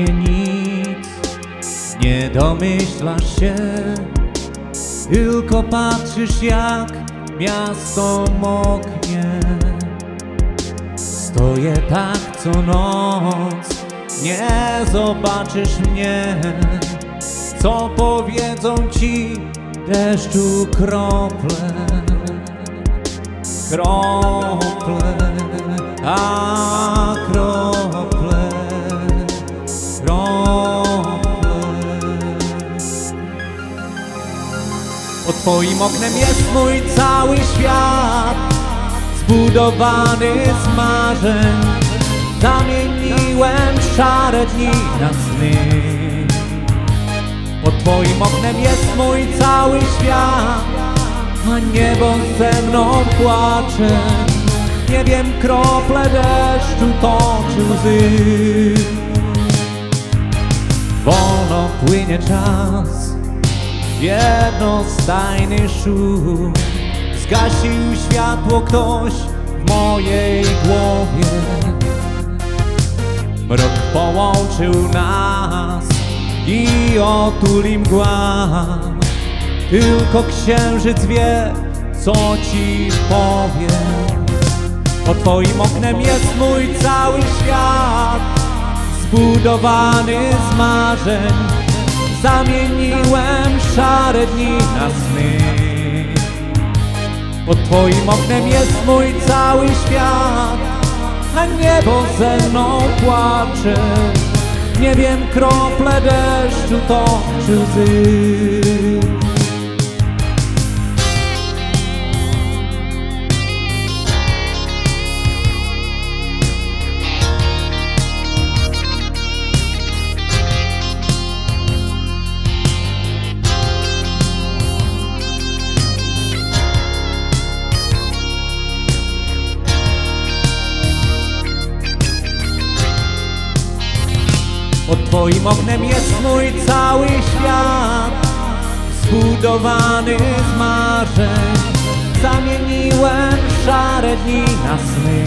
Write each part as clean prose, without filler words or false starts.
mnie nic. Nie domyślasz się, tylko patrzysz jak miasto moknie. Stoję tak co noc, nie zobaczysz mnie. Co powiedzą ci deszczu krople? Krople, a krople, krople. Pod twoim oknem jest mój cały świat, zbudowany z marzeń. Zamieniłem szare dni na sny. Pod twoim oknem jest mój cały świat, a niebo ze mną płacze. Nie wiem, krople deszczu toczy łzy. Wolno płynie czas, jednostajny szum. Zgasił światło ktoś w mojej głowie. Mrok połączył nas i otuli mgła. Tylko księżyc wie, co ci powiem. Pod twoim oknem jest mój cały świat, zbudowany z marzeń. Zamieniłem szare dni na sny. Pod twoim oknem jest mój cały świat, a niebo ze mną płacze. Nie wiem, krople deszczu toczy łzy. Pod twoim oknem jest mój cały świat, zbudowany z marzeń. Zamieniłem szare dni na sny.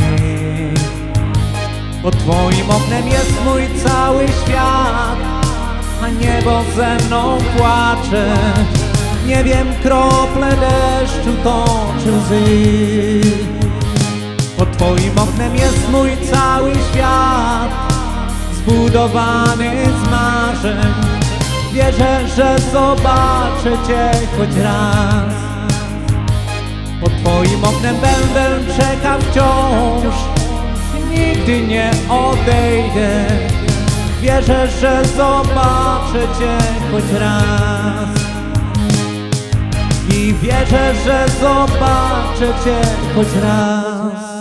Pod twoim oknem jest mój cały świat, a niebo ze mną płacze. Nie wiem, krople deszczu toczy łzy. Pod twoim oknem jest mój cały świat, zbudowany z marzeń. Wierzę, że zobaczę cię choć raz. Pod twoim oknem będę czekał wciąż, nigdy nie odejdę. Wierzę, że zobaczę cię choć raz. I wierzę, że zobaczę cię choć raz.